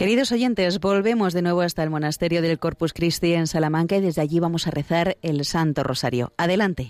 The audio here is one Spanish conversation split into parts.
Queridos oyentes, volvemos de nuevo hasta el monasterio del Corpus Christi en Salamanca y desde allí vamos a rezar el Santo Rosario. Adelante.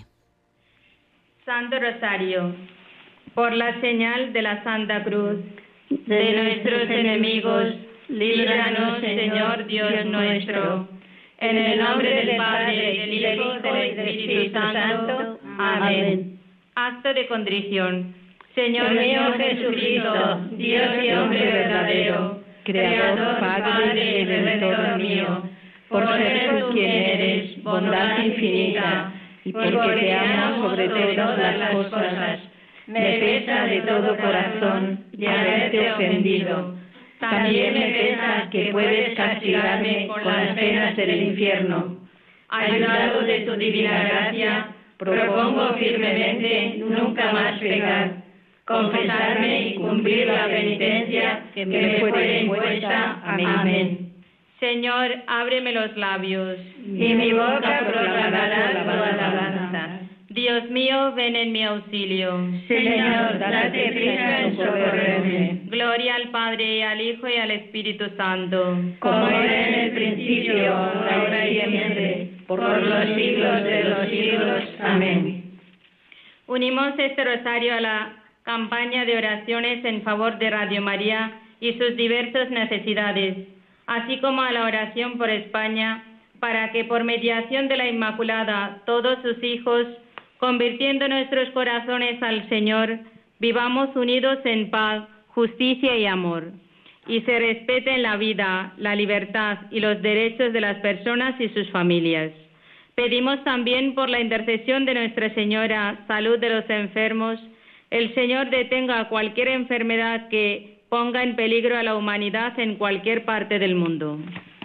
Santo Rosario, por la señal de la Santa Cruz, de nuestros enemigos, líbranos, Señor Dios nuestro. En el nombre del Padre, del Hijo y del Espíritu Santo. Amén. Acto de contrición. Señor mío Jesucristo, Dios y hombre verdadero, Creador, Padre y Redentor mío, por ser tú quien eres, bondad infinita, y porque te amo sobre todas las cosas, me pesa de todo corazón de haberte ofendido. También me pesa que puedes castigarme con las penas del infierno. Ayudado de tu divina gracia, propongo firmemente nunca más pecar, confesarme y cumplir la penitencia que me fue impuesta. Amén. Señor, ábreme los labios, y mi boca proclamará tu alabanza. Dios mío, ven en mi auxilio. Señor, date prisa en socorrerme. Gloria al Padre, y al Hijo, y al Espíritu Santo. Como era en el principio, ahora y siempre, por los siglos de los siglos. Amén. Unimos este rosario a la campaña de oraciones en favor de Radio María y sus diversas necesidades, así como a la oración por España, para que por mediación de la Inmaculada todos sus hijos, convirtiendo nuestros corazones al Señor, vivamos unidos en paz, justicia y amor, y se respeten la vida, la libertad y los derechos de las personas y sus familias. Pedimos también por la intercesión de Nuestra Señora, salud de los enfermos, el Señor detenga cualquier enfermedad que ponga en peligro a la humanidad en cualquier parte del mundo.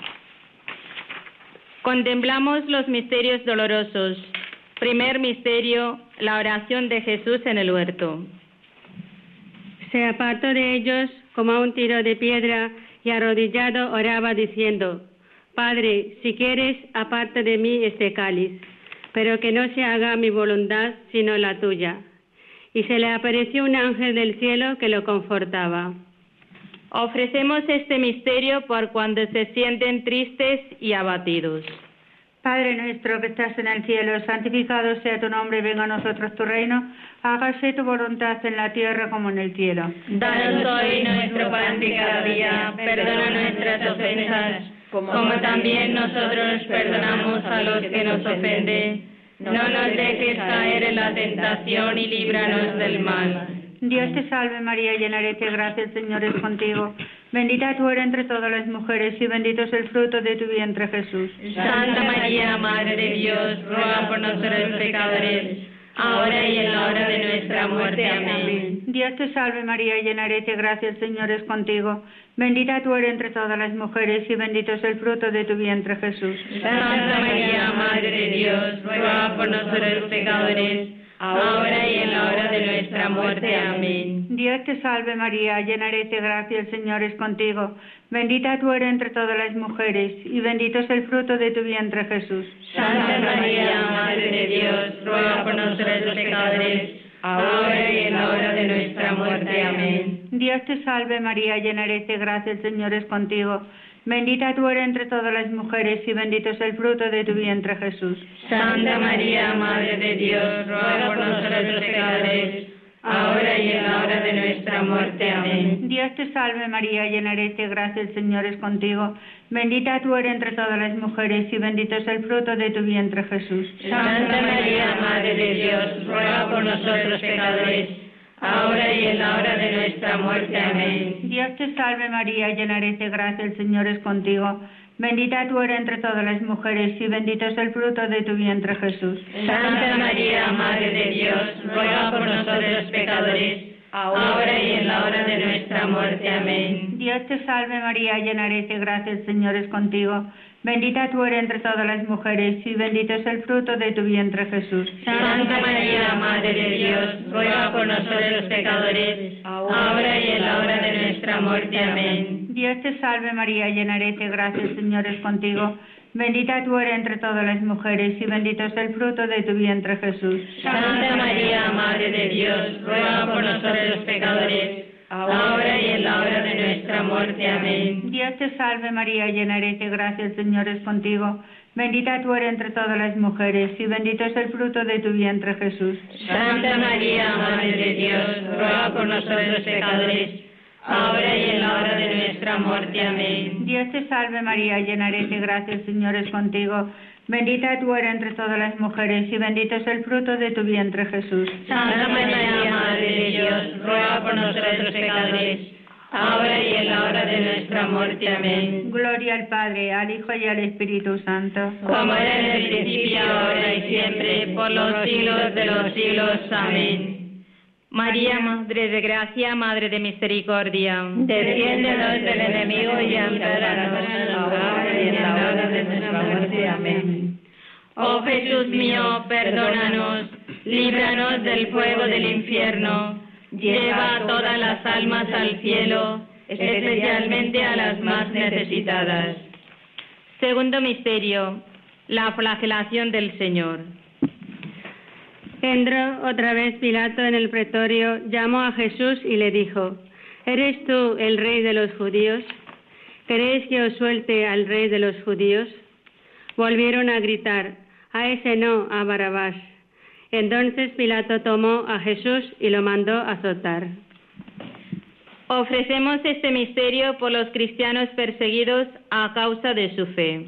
Contemplamos los misterios dolorosos. Primer misterio, la oración de Jesús en el huerto. Se apartó de ellos como a un tiro de piedra y arrodillado oraba diciendo: Padre, si quieres, aparta de mí este cáliz, pero que no se haga mi voluntad sino la tuya. Y se le apareció un ángel del cielo que lo confortaba. Ofrecemos este misterio por cuando se sienten tristes y abatidos. Padre nuestro que estás en el cielo, santificado sea tu nombre, venga a nosotros tu reino, hágase tu voluntad en la tierra como en el cielo. Danos hoy nuestro pan de cada día, perdona nuestras ofensas, como también nosotros perdonamos a los que nos ofenden. No nos dejes caer en la tentación y líbranos del mal. Dios te salve María, llena eres de gracia, el Señor es contigo. Bendita tú eres entre todas las mujeres y bendito es el fruto de tu vientre Jesús. Santa María, Madre de Dios, ruega por nosotros pecadores, ahora y en la hora de nuestra muerte. Amén. Dios te salve María, llena eres de gracia, el Señor es contigo. Bendita tú eres entre todas las mujeres y bendito es el fruto de tu vientre Jesús. Santa María, Madre de Dios, ruega por nosotros pecadores, ahora y en la hora de nuestra muerte. Amén. Dios te salve María, llena eres de gracia, el Señor es contigo. Bendita tú eres entre todas las mujeres y bendito es el fruto de tu vientre Jesús. Santa María, Madre de Dios, ruega por nosotros pecadores, ahora y en la hora de nuestra muerte. Amén. Dios te salve María, llena eres de gracia, el Señor es contigo. Bendita tú eres entre todas las mujeres y bendito es el fruto de tu vientre Jesús. Santa María, Madre de Dios, ruega por nosotros pecadores, ahora y en la hora de nuestra muerte. Amén. Dios te salve María, llena eres de gracia, el Señor es contigo. Bendita tú eres entre todas las mujeres y bendito es el fruto de tu vientre Jesús. Santa María, Madre de Dios, ruega por nosotros pecadores, ahora y en la hora de nuestra muerte. Amén. Dios te salve María, llena eres de gracia, el Señor es contigo. Bendita tú eres entre todas las mujeres y bendito es el fruto de tu vientre Jesús. Santa María, Madre de Dios, ruega por nosotros pecadores, ahora y en la hora de nuestra muerte. Amén. Dios te salve María, llena eres de gracia, el Señor es contigo. Bendita tú eres entre todas las mujeres y bendito es el fruto de tu vientre Jesús. Santa María, Madre de Dios, ruega por nosotros pecadores, ahora y en la hora de nuestra muerte. Amén. Dios te salve María, llena eres de gracia, el Señor es contigo. Bendita tú eres entre todas las mujeres y bendito es el fruto de tu vientre Jesús. Santa María, Madre de Dios, ruega por nosotros pecadores, ahora y en la hora de nuestra muerte. muerte. Amén. Dios te salve María, llena eres de gracia, el Señor es contigo. Bendita tú eres entre todas las mujeres, y bendito es el fruto de tu vientre, Jesús. Santa María, Madre de Dios, ruega por nosotros pecadores, ahora y en la hora de nuestra muerte. Amén. Dios te salve María, llena eres de gracia, el Señor es contigo. Bendita tú eres entre todas las mujeres, y bendito es el fruto de tu vientre, Jesús. Santa María, Madre de Dios, ruega por nosotros pecadores, ahora y en la hora de nuestra muerte. Amén. Gloria al Padre, al Hijo y al Espíritu Santo. Como era en el principio, ahora y siempre, por los siglos de los siglos. Amén. María, Madre de Gracia, Madre de Misericordia, defiéndenos del enemigo y ampáranos ahora y en la hora de nuestra muerte. Amén. Oh Jesús mío, perdónanos, líbranos del fuego del infierno, lleva a todas las almas al cielo, especialmente a las más necesitadas. Segundo misterio, la flagelación del Señor. Entró otra vez Pilato en el pretorio, llamó a Jesús y le dijo: ¿Eres tú el rey de los judíos? ¿Queréis que os suelte al rey de los judíos? Volvieron a gritar: a ese no, a Barrabás. Entonces Pilato tomó a Jesús y lo mandó azotar. Ofrecemos este misterio por los cristianos perseguidos a causa de su fe.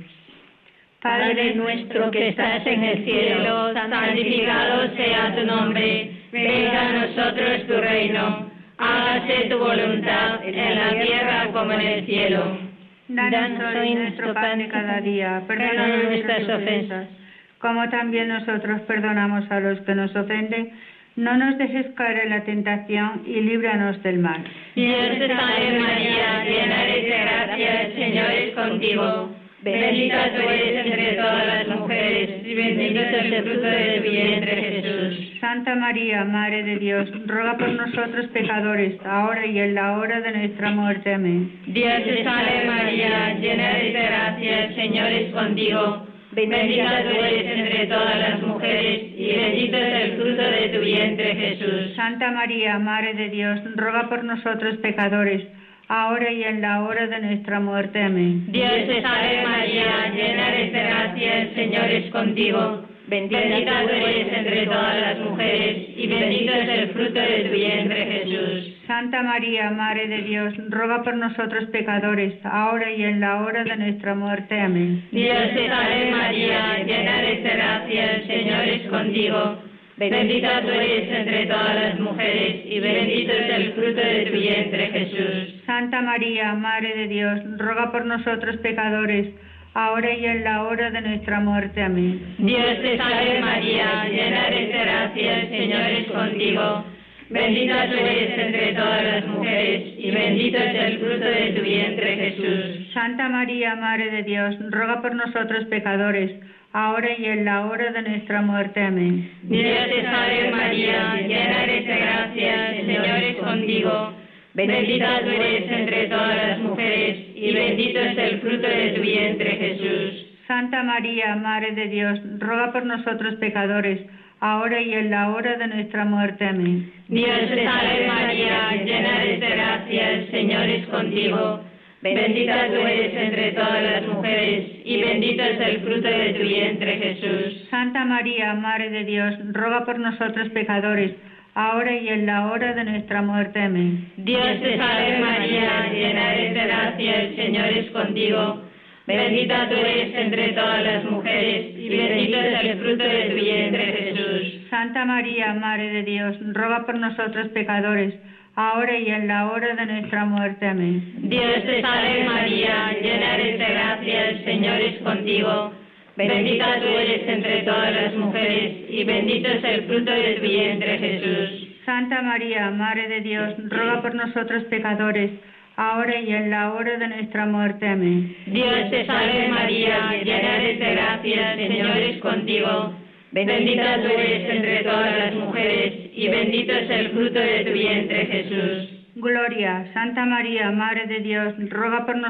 Padre nuestro que estás en el cielo, santificado sea tu nombre, venga a nosotros tu reino, hágase tu voluntad en la tierra como en el cielo. Danos hoy nuestro pan de cada día, perdona nuestras ofensas, como también nosotros perdonamos a los que nos ofenden. No nos dejes caer en la tentación y líbranos del mal. Dios te salve María, llena eres de gracia, el Señor es contigo. Bendita tú eres entre todas las mujeres, y bendito es el fruto de tu vientre, Jesús. Santa María, Madre de Dios, ruega por nosotros pecadores, ahora y en la hora de nuestra muerte. Amén. Dios te salve María, llena eres de gracia, el Señor es contigo. Bendita tú eres entre todas las mujeres, y bendito es el fruto de tu vientre, Jesús. Santa María, Madre de Dios, ruega por nosotros pecadores, ahora y en la hora de nuestra muerte. Amén. Dios te salve María, llena eres de gracia, el Señor es contigo. Bendita tú eres entre todas las mujeres, y bendito es el fruto de tu vientre, Jesús. Santa María, Madre de Dios, ruega por nosotros pecadores, ahora y en la hora de nuestra muerte. Amén. Dios te salve María, llena eres de gracia, el Señor es contigo. Bendita tú eres entre todas las mujeres, y bendito es el fruto de tu vientre, Jesús. Santa María, Madre de Dios, ruega por nosotros pecadores, ahora y en la hora de nuestra muerte. Amén. Dios te salve María, llena eres de gracia, el Señor es contigo. Bendita tú eres entre todas las mujeres, y bendito es el fruto de tu vientre, Jesús. Santa María, Madre de Dios, ruega por nosotros pecadores, ahora y en la hora de nuestra muerte. Amén. Dios te salve María, llena eres de gracia, el Señor es contigo. Bendita tú eres entre todas las mujeres, y bendito es el fruto de tu vientre, Jesús. Santa María, Madre de Dios, ruega por nosotros pecadores, ahora y en la hora de nuestra muerte. Amén. Dios te salve María, llena eres de gracia, el Señor es contigo. Bendita tú eres entre todas las mujeres, y bendito es el fruto de tu vientre, Jesús. Santa María, Madre de Dios, ruega por nosotros pecadores, ahora y en la hora de nuestra muerte. Amén. Dios te salve María, llena eres de gracia, el Señor es contigo. Bendita tú eres entre todas las mujeres, y bendito es el fruto de tu vientre, Jesús. Santa María, Madre de Dios, ruega por nosotros pecadores, ahora y en la hora de nuestra muerte. Amén. Dios te salve María, llena eres de gracia, el Señor es contigo. Bendita tú eres entre todas las mujeres, y bendito es el fruto de tu vientre, Jesús. Santa María, Madre de Dios, ruega por nosotros pecadores, ahora y en la hora de nuestra muerte. Amén. Dios te salve María, llena eres de gracia, el Señor es contigo. Bendita tú eres entre todas las mujeres, y bendito es el fruto de tu vientre, Jesús. Gloria, Santa María, Madre de Dios, ruega por nosotros